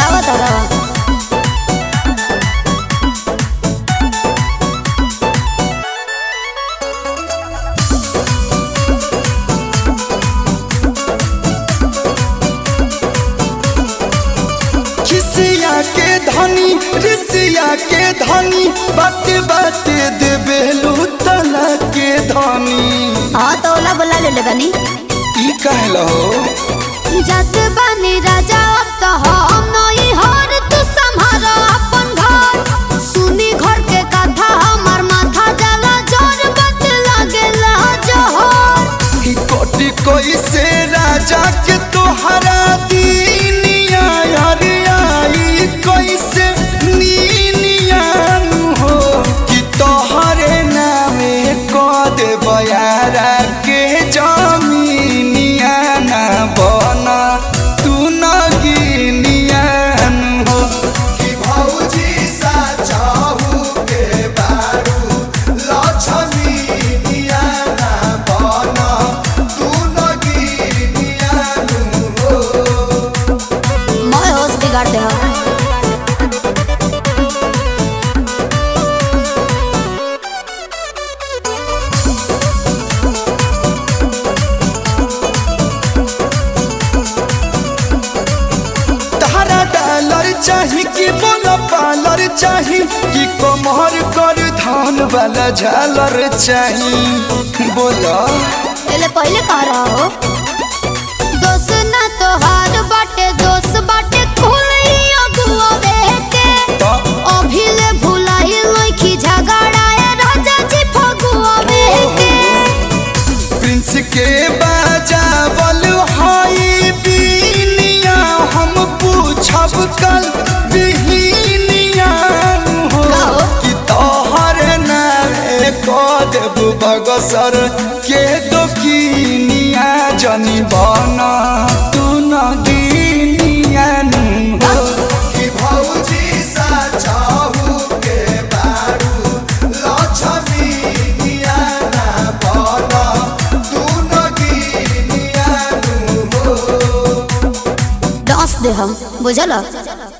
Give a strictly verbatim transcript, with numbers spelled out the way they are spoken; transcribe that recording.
बढ़ावा तारा खिसिया के धनी रिसिया के धनी बात बात देबे लुतला के धनी। हाँ तो ओला बोला ले ले बनी ई कहलो जत बनी राजा अब तो हम नहीं हर तू संभाल अपन घर सुनी घर के कथा हमर माथा जला जोर बत लागेला जोहर ई कोटि कोई से राजा के तोहरा दीनिया यार आई कोई से नीनिया हो कि तोहरे नामे को दे बयारा के जमीनिया ना बना तू न गिनिया हो कि भौजी सा चाहू के बारू लक्ष्मीनिया ना बना तू न गिनिया हो। मैं होश बिगाड़ दे हम तारा डॉलर चाही कि बोला पालर चाही कि कमर कर धान वाला झालर चाही बोला पहले पहले कह रहा हो दोस्त ना तो हार बाटे दोस्त बाटे खुली अगुआ बेके अभी ले भुलाई लखी झगड़ाए राजा जी फगुआ बेके प्रिंस के बाजावल हाई बीनिया हम पूछब कल बिहिनिया हो कि तोहर नामे को देब बगसर के दोकिनिया जनी बना तू न गिनिया हो कि भौजी सा चाहू के बारू लक्ष्मीनिया ना बना तू न गिनिया हो। डांस दे हम बुझल।